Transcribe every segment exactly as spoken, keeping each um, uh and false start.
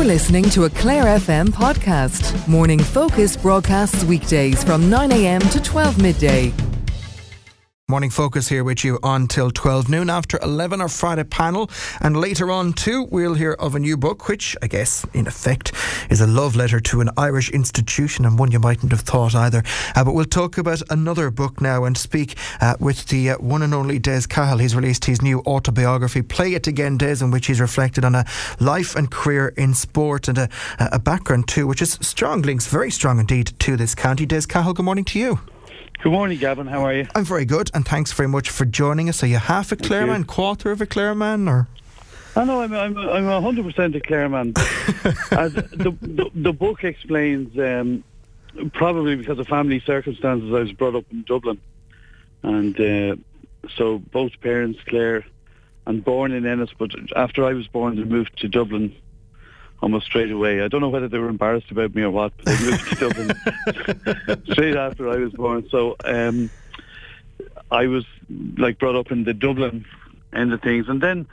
You're listening to a Clare F M podcast. Morning Focus broadcasts weekdays from nine a m to twelve midday. Morning Focus here with you until twelve noon after eleven, our Friday panel, and later on too we'll hear of a new book which I guess in effect is a love letter to an Irish institution, and one you mightn't have thought either. Uh, but we'll talk about another book now and speak uh, with the uh, one and only Des Cahill. He's released his new autobiography, Play It Again Des, in which he's reflected on a life and career in sport and a, a background too which is strong links, very strong indeed, to this county. Des Cahill, good morning to you. Good morning, Gavin. How are you? I'm very good, and thanks very much for joining us. Are you half a Clare man, quarter of a Clare man, or? I know I'm I'm I'm a hundred percent a Clare man. As the, the the book explains, um, probably because of family circumstances, I was brought up in Dublin, and uh, so both parents Clare, and born in Ennis. But after I was born, they moved to Dublin almost straight away. I don't know whether they were embarrassed about me or what, but they moved to Dublin straight after I was born. So um, I was like brought up in the Dublin end of things. And then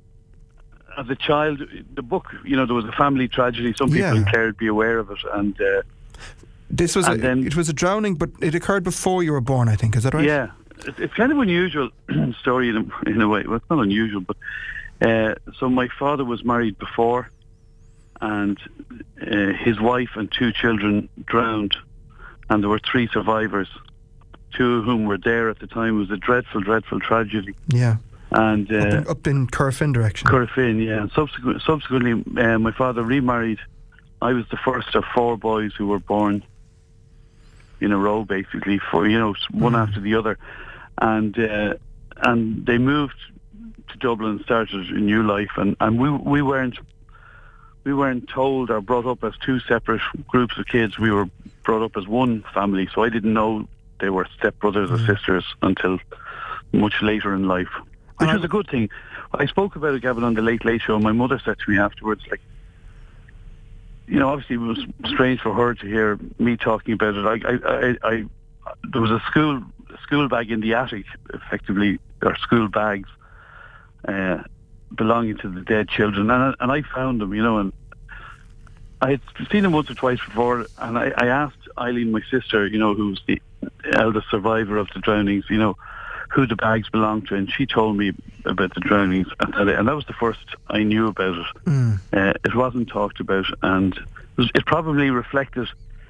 as a child, the book, you know, there was a family tragedy. Some people Yeah. in Clare would be aware of it. And uh, This was and a, then, it was a drowning, but it occurred before you were born, I think. Is that right? Yeah. It, it's kind of an unusual story in a, in a way. Well, it's not unusual, but uh, so my father was married before, and uh, his wife and two children drowned, and there were three survivors, two of whom were there at the time. It was a dreadful, dreadful tragedy. Yeah. And uh, up, in, up in Corofin direction. Corofin, yeah. And subsequent, subsequently, uh, my father remarried. I was the first of four boys who were born in a row, basically, for you know one Mm. after the other, and uh, and they moved to Dublin and started a new life, and, and we we weren't. We weren't told or brought up as two separate groups of kids. We were brought up as one family, so I didn't know they were stepbrothers or sisters until much later in life, which was a good thing. I spoke about it, Gavin, on the Late Late Show, and my mother said to me afterwards, like, you know, obviously it was strange for her to hear me talking about it. I, I, I, I there was a school a school bag in the attic, effectively, or school bags, uh, belonging to the dead children, and I, and I found them, you know, and I had seen them once or twice before, and I, I asked Eileen, my sister, you know, who's the eldest survivor of the drownings, you know, who the bags belonged to, and she told me about the drownings, and, and that was the first I knew about it. Mm. Uh, it wasn't talked about, and it, was, it probably reflected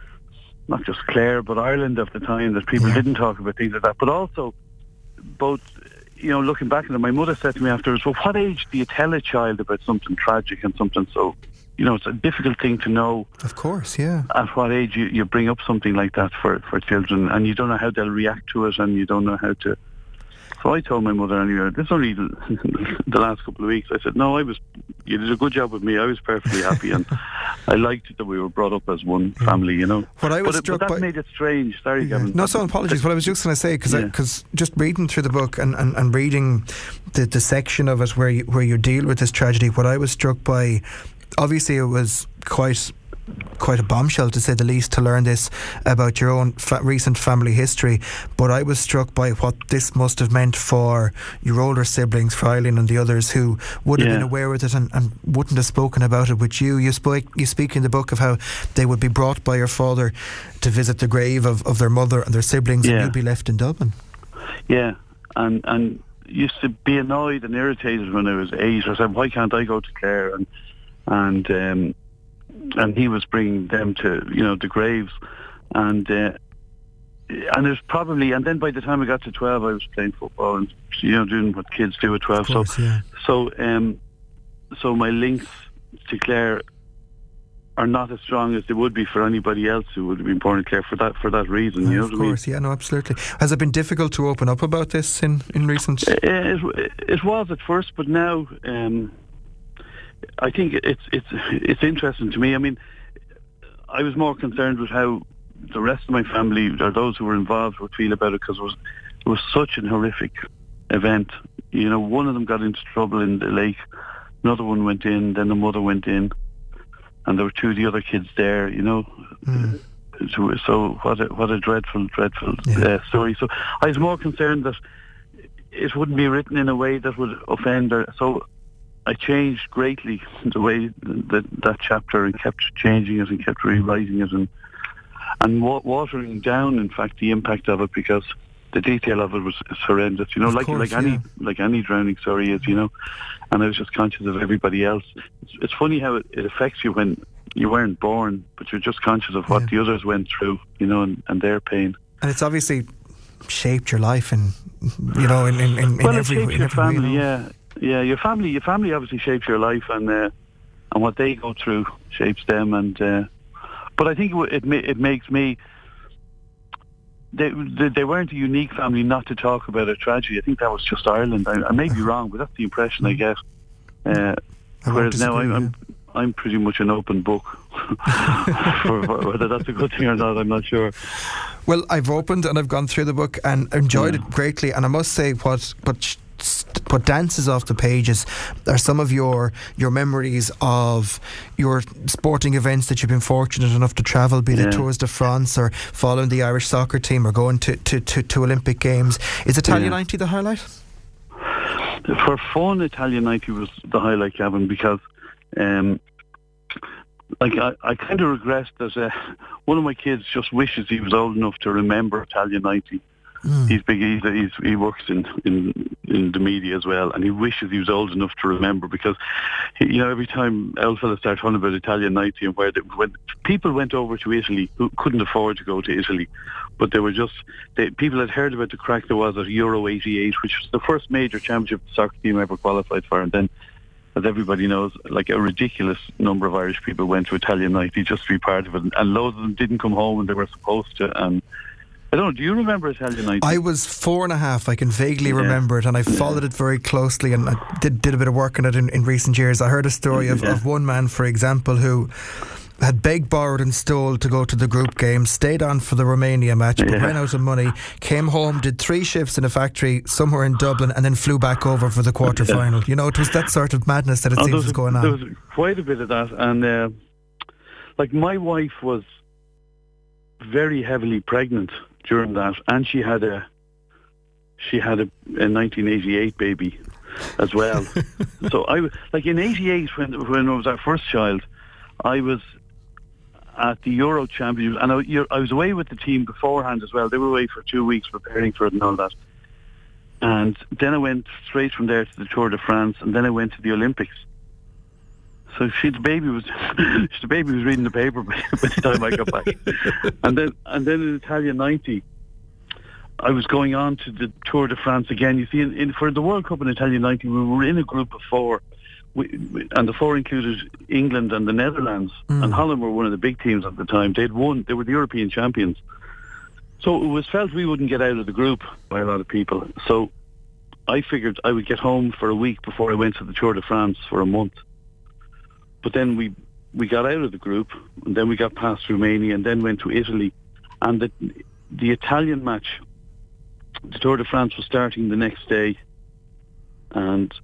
not just Clare, but Ireland of the time, that people Yeah. didn't talk about things like that, but also both. You know, looking back at it, my mother said to me afterwards, well, what age do you tell a child about something tragic and something so, you know, it's a difficult thing to know. Of course, yeah. At what age you, you bring up something like that for, for children, and you don't know how they'll react to it, and you don't know how to... So I told my mother anyway, this is only the, the last couple of weeks, I said, no, I was, you did a good job with me, I was perfectly happy, and I liked it that we were brought up as one family, you know. What I was but, it, struck but that by, made it strange, sorry, yeah. Gavin. No, so apologies. What I was just going to say, because Yeah. because just reading through the book and, and, and reading the, the section of it where you, where you deal with this tragedy, what I was struck by, obviously it was quite quite a bombshell, to say the least, to learn this about your own fa- recent family history, but I was struck by what this must have meant for your older siblings, for Eileen and the others, who would have Yeah. been aware of it and, and wouldn't have spoken about it with you. You spoke, you speak in the book of how they would be brought by your father to visit the grave of, of their mother and their siblings, Yeah. and you'd be left in Dublin. Yeah, and and used to be annoyed and irritated when I was eight. I said, why can't I go to Clare? And and um, and he was bringing them to, you know, the graves, and uh, and it was probably, and then by the time I got to twelve, I was playing football and, you know, doing what kids do at twelve. Of course, so yeah. so um, so my links to Clare are not as strong as they would be for anybody else who would have been born in Clare for that for that reason. You know Of what I mean? course, yeah, no, absolutely. Has it been difficult to open up about this in, in recent... It, it, it was at first, but now um, I think it's it's it's interesting to me. I mean, I was more concerned with how the rest of my family, or those who were involved, would feel about it, because it was it was such an horrific event. You know, one of them got into trouble in the lake, another one went in, then the mother went in, and there were two of the other kids there. You know. Mm. So, so what a what a dreadful, dreadful Yeah. uh, story. So I was more concerned that it wouldn't be written in a way that would offend her. So I changed greatly the way that that chapter, and kept changing it and kept rewriting it and and wa- watering down, in fact, the impact of it, because the detail of it was horrendous. You know, of like course, like any yeah. like any drowning story is. You know, and I was just conscious of everybody else. It's, it's funny how it, it affects you when you weren't born, but you're just conscious of what Yeah. the others went through. You know, and, and their pain. And it's obviously shaped your life, and you know, in in, in, well, in it every shapes in your every way, family. you know. Yeah, yeah. Your family, your family obviously shapes your life, and uh, and what they go through shapes them. And uh, but I think it it, ma- it makes me. They, they they weren't a unique family not to talk about a tragedy. I think that was just Ireland. I, I may be wrong, but that's the impression I get. Uh, I won't whereas now disagree, I'm, yeah. I'm I'm pretty much an open book. for, for whether that's a good thing or not, I'm not sure. Well, I've opened and I've gone through the book and enjoyed Yeah. it greatly. And I must say, what what sh- what dances off the pages are some of your your memories of your sporting events that you've been fortunate enough to travel, be it Yeah. Tours de France or following the Irish soccer team or going to, to, to, to Olympic Games. Is Italia Yeah. ninety the highlight? For fun, Italia ninety was the highlight, Gavin, because um, like I, I kind of regret that uh, one of my kids just wishes he was old enough to remember Italia ninety. Mm. He's big. He's, he's he works in, in in the media as well, and he wishes he was old enough to remember, because he, you know, every time old fellas start talking about Italia ninety and where they, when people went over to Italy who couldn't afford to go to Italy, but they were just they, people had heard about the crack there was at Euro eighty-eight, which was the first major championship the soccer team ever qualified for, and then, as everybody knows, like a ridiculous number of Irish people went to Italia ninety just to be part of it, and loads of them didn't come home when they were supposed to. And I don't know, do you remember Italia ninety? I was four and a half. I can vaguely Yeah. remember it, and I followed it very closely, and I did, did a bit of work on it in, in recent years. I heard a story of, Yeah. of one man, for example, who had begged, borrowed and stole to go to the group game, stayed on for the Romania match, but Yeah. ran out of money, came home, did three shifts in a factory somewhere in Dublin, and then flew back over for the quarter final. You know, it was that sort of madness that it Oh, seems there is was, going there on. was quite a bit of that, and uh, like my wife was very heavily pregnant during that, and she had a she had a, a nineteen eighty-eight baby as well. So I was like in eighty-eight when when I was our first child, I was at the Euro Championships, and I, you're- I was away with the team beforehand as well. They were away for two weeks preparing for it and all that. And then I went straight from there to the Tour de France, and then I went to the Olympics. So she, the baby was, the baby was reading the paper by, by the time I got back. And then, and then in Italia ninety, I was going on to the Tour de France again. You see, in, in, for the World Cup in Italia ninety, we were in a group of four, we, we, and the four included England and the Netherlands. Mm. And Holland were one of the big teams at the time. They'd won; they were the European champions. So it was felt we wouldn't get out of the group by a lot of people. So I figured I would get home for a week before I went to the Tour de France for a month. But then we we got out of the group, and then we got past Romania, and then went to Italy. And the the Italian match, the Tour de France was starting the next day, and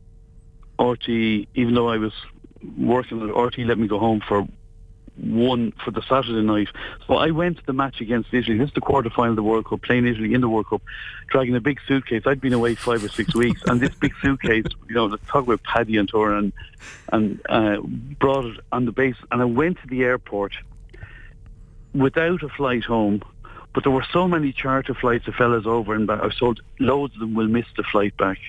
R T, even though I was working with R T, let me go home for one for the Saturday night. So I went to the match against Italy. This is the quarter final of the World Cup, playing Italy in the World Cup, dragging a big suitcase. I'd been away five or six weeks, and this big suitcase, you know, let's talk about Paddy and Tour, and and uh, brought it on the base. And I went to the airport without a flight home, but there were so many charter flights of fellas over and back. I was told loads of them will miss the flight back.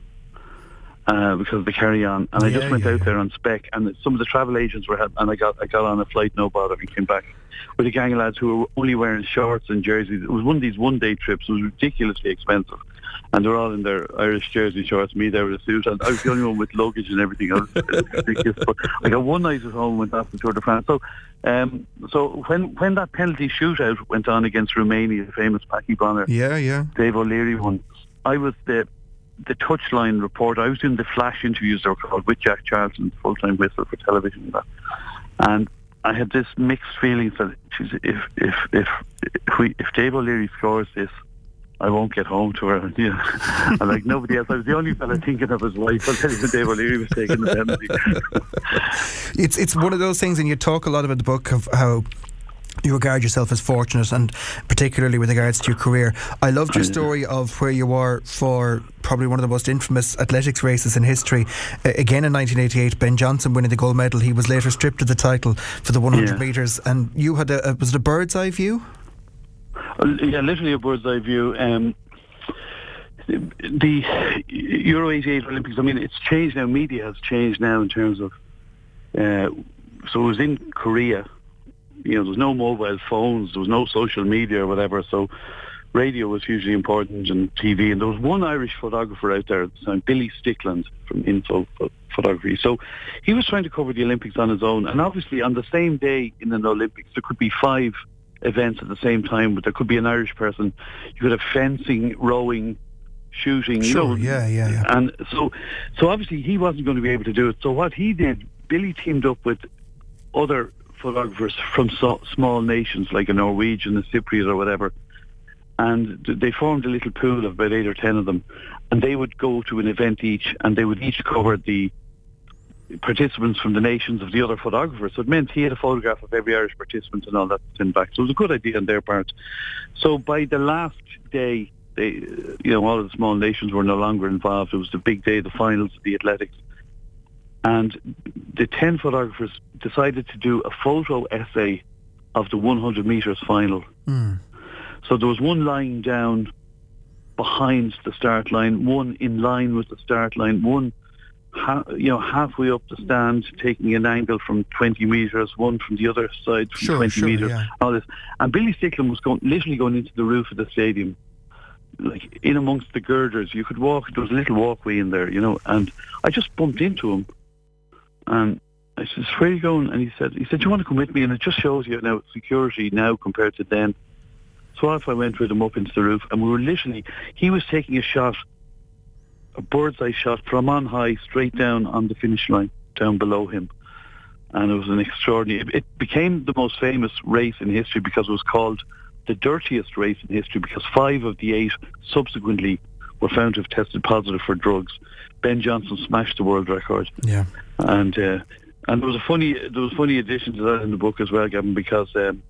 Uh, because of the carry-on, and I Yeah, just went yeah, out yeah. there on spec, and some of the travel agents were, and I got I got on a flight, no bother, and came back with a gang of lads who were only wearing shorts and jerseys. It was one of these one-day trips. It was ridiculously expensive, and they're all in their Irish jersey shorts. Me there with a suit, and I was the only one with luggage and everything else. It was ridiculous. But I got one night at home, went off the Tour de France. So, um, so when when that penalty shootout went on against Romania, the famous Packie Bonner, Yeah, yeah. Dave O'Leary one, I was the the touchline reporter. I was doing the flash interviews, they were called, with Jack Charlton, full-time whistle for television and that. And I had this mixed feelings that geez, if if if if, we, if Dave O'Leary scores this, I won't get home to her. You know, and like nobody else, I was the only fella thinking of his wife. I'll tell you when Dave O'Leary was taking the penalty. It's it's one of those things, and you talk a lot about the book of how you regard yourself as fortunate, and particularly with regards to your career. I loved your story of where you were for probably one of the most infamous athletics races in history. Uh, again in nineteen eighty-eight, Ben Johnson winning the gold medal. He was later stripped of the title for the one hundred Yeah. metres, and you had a, a was it a bird's eye view? Uh, Yeah, literally a bird's eye view. Um, the Euro eighty-eight Olympics, I mean, it's changed now. Media has changed now in terms of, uh, so it was in Korea. You know, there was no mobile phones, there was no social media or whatever, so radio was hugely important, and T V, and there was one Irish photographer out there at the time, Billy Stickland from Info Photography. So he was trying to cover the Olympics on his own, and obviously on the same day in an Olympics there could be five events at the same time, but there could be an Irish person. You could have fencing, rowing, shooting, Sure, you know, yeah, yeah, yeah. and so so obviously he wasn't going to be able to do it. So what he did, Billy teamed up with other photographers from so, small nations like a Norwegian, a Cypriot or whatever, and they formed a little pool of about eight or ten of them, and they would go to an event each, and they would each cover the participants from the nations of the other photographers. So it meant he had a photograph of every Irish participant and all that to send back. So it was a good idea on their part. So by the last day, they, you know, all of the small nations were no longer involved. It was the big day, the finals of the athletics. And the ten photographers decided to do a photo essay of the one hundred metres final. Mm. So there was one lying down behind the start line, one in line with the start line, one ha- you know, halfway up the stand taking an angle from twenty metres, one from the other side from Sure, twenty sure, metres, yeah. all this. And Billy Stickland was going, literally going into the roof of the stadium, like in amongst the girders. You could walk, there was a little walkway in there, you know, and I just bumped into him. And I said, where are you going? And he said, he said, do you want to come with me? And it just shows you now security now compared to then. So off I went with him up into the roof, and we were literally, he was taking a shot, a bird's eye shot from on high straight down on the finish line, down below him. And it was an extraordinary, it, it became the most famous race in history because it was called the dirtiest race in history, because five of the eight subsequently were found to have tested positive for drugs. Ben Johnson smashed the world record. Yeah. And uh, and there was a funny there was a funny addition to that in the book as well, Gavin, because um,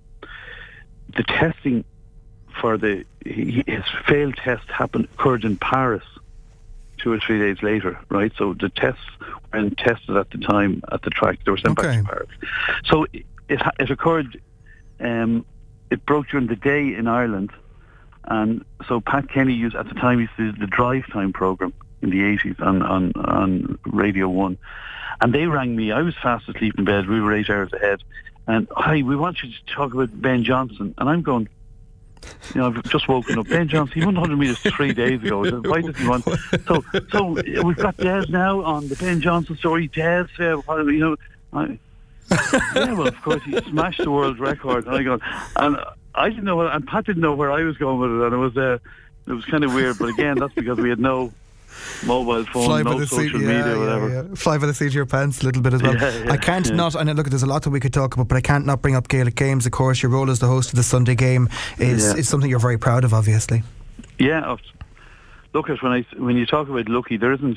the testing for the he, his failed test happened occurred in Paris two or three days later, right? So the tests weren't tested at the time at the track; they were sent Okay. back to Paris. So it it, it occurred. Um, it broke during the day in Ireland, and so Pat Kenny used at the time he used to do the drive time program in the eighties on, on, on Radio one. And they rang me. I was fast asleep in bed. We were eight hours ahead. And, hi, we want you to talk about Ben Johnson. And I'm going, you know, I've just woken up. Ben Johnson, he won one hundred metres three days ago. I said, why does he want? So, so we've got Des now on the Ben Johnson story. Des, uh, you know, I, yeah, well, of course, he smashed the world record. And I go, and I didn't know, and Pat didn't know where I was going with it. And it was, uh, it was kind of weird. But again, that's because we had no mobile phone, Fly by no the social seat, media, yeah, whatever. yeah, yeah. Fly by the seat of your pants a little bit as well. Yeah, yeah, I can't yeah. not, and look, there's a lot that we could talk about, but I can't not bring up Gaelic Games. Of course, your role as the host of the Sunday Game is Yeah. is something you're very proud of, obviously. Yeah, look at when I when you talk about Lucky, there isn't.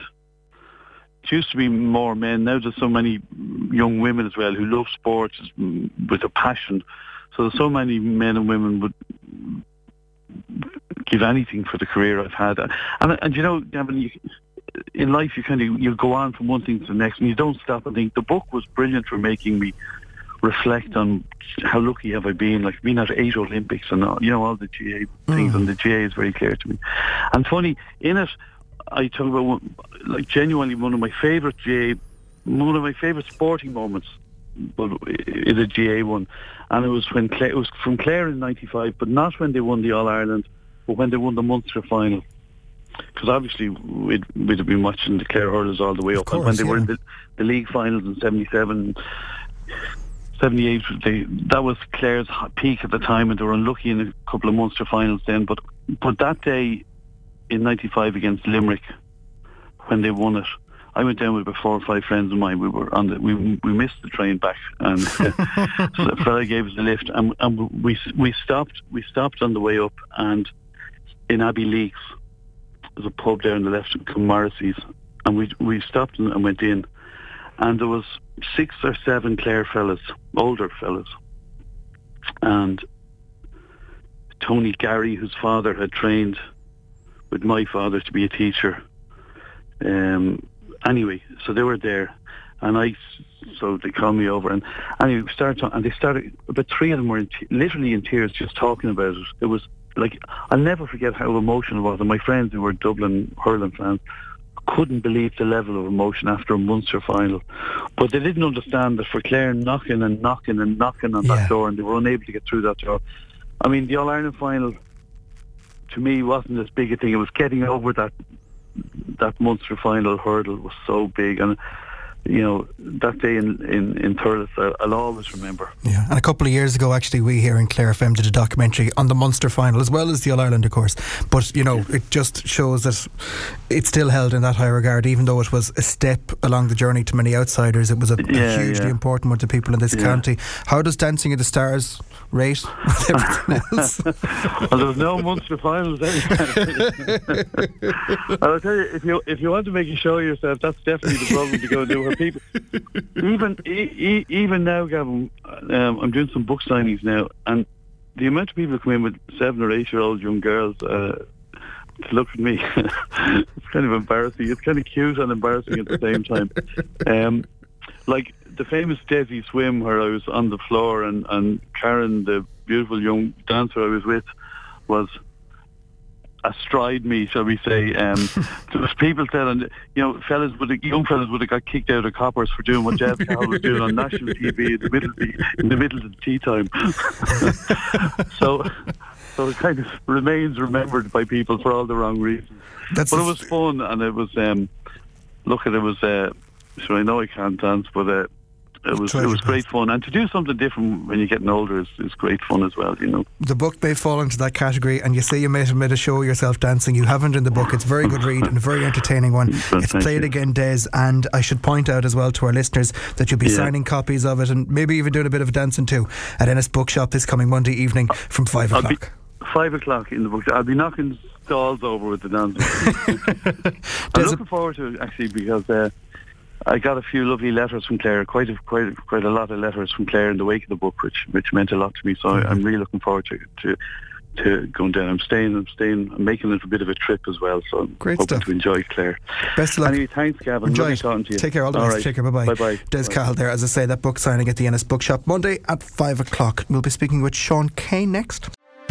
It used to be more men. Now there's so many young women as well who love sports with a passion. So there's so many men and women would give anything for the career I've had. And and you know, Gavin, you, in life you kind of you go on from one thing to the next, and you don't stop and think. The book was brilliant for making me reflect on how lucky have I been, like being at eight Olympics and all, you know, all the G A things, Mm. and the G A is very clear to me. And funny, in it, I talk about one, like genuinely one of my favourite G A, one of my favourite sporting moments, but is a G A one, and it was when Clare, it was from Clare in ninety-five, but not when they won the All Ireland, but when they won the Munster final. Because obviously we'd, we'd have been watching the Clare hurlers all the way Of up, course, and when they yeah. were in the, the league finals in seventy-seven, seventy-eight, they, that was Clare's peak at the time, and they were unlucky in a couple of Munster finals then. But but that day in ninety-five against Limerick, when they won it, I went down with about four or five friends of mine. We were on the we we missed the train back, and uh, so the fella gave us a lift, and, and we we stopped we stopped on the way up, and in Abbey Leaks, there's a pub there on the left, Morrissey's, and we we stopped and, and went in, and there was six or seven Clare fellas, older fellas, and Tony Gary, whose father had trained with my father to be a teacher. Um, anyway, so they were there, and I, so they called me over, and anyway, we started talking, and they started, about three of them were in te- literally in tears just talking about it. It was like, I'll never forget how emotional it was, and my friends who were Dublin hurling fans couldn't believe the level of emotion after a Munster final. But they didn't understand that for Clare knocking and knocking and knocking on yeah. that door, and they were unable to get through that door. I mean, the All-Ireland final, to me, wasn't as big a thing. It was getting over that that Munster final hurdle was so big. And, you know, that day in, in, in Thurles, I'll, I'll always remember. Yeah, and a couple of years ago, actually, we here in Clare F M did a documentary on the Munster final, as well as the All-Ireland, of course. But, you know, it just shows that it's still held in that high regard, even though it was a step along the journey to many outsiders. It was a, yeah, a hugely yeah. important one to people in this yeah. county. How does Dancing of the Stars rate with everything else? Well, there was no Munster finals anyway. I'll tell you, if you if you want to make a show of yourself, that's definitely the problem to go and do. Where people, even e- even now, Gavin, um, I'm doing some book signings now, and the amount of people who come in with seven or eight year old young girls uh, to look at me, it's kind of embarrassing. It's kind of cute and embarrassing at the same time. Um, like the famous Desi swim, where I was on the floor, and, and Karen, the beautiful young dancer I was with, was astride me, shall we say. Um, there was people said, and you know, fellas would have, young fellas would have got kicked out of Coppers for doing what Jazz Carroll was doing on national T V in the middle of the, in the middle of the tea time. so, so it kind of remains remembered by people for all the wrong reasons. That's but it was fun, and it was. Um, look, at it was. Uh, so I know I can't dance, but. Uh, It was it was great fun, and to do something different when you're getting older is, is great fun as well, you know. The book may fall into that category, and you say you made, made a show of yourself dancing. You haven't in the book. It's a very good read and a very entertaining one. It's played you. again, Des, and I should point out as well to our listeners that you'll be yeah. signing copies of it, and maybe even doing a bit of dancing too at Ennis Bookshop this coming Monday evening from five I'll o'clock. Be five o'clock in the book. I'll be knocking stalls over with the dancing. I'm looking forward to it, actually, because Uh, I got a few lovely letters from Clare, quite a, quite a, quite a lot of letters from Clare in the wake of the book, which which meant a lot to me. So mm-hmm. I'm really looking forward to to to going down. I'm staying. I'm staying. I'm making it a bit of a trip as well. So I'm Great hoping stuff. to enjoy Clare. Best of luck. Anyway, thanks, Gavin. Enjoy Lovely it. talking to you. Take care. All the all best. right. Take care. Bye bye. Bye bye. Des Bye. Cahill there, as I say, that book signing at the Ennis Bookshop Monday at five o'clock. We'll be speaking with Sean Kane next.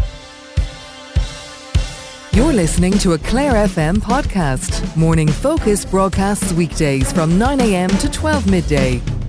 You're listening to a Clare F M podcast. Morning Focus broadcasts weekdays from nine a m to twelve midday.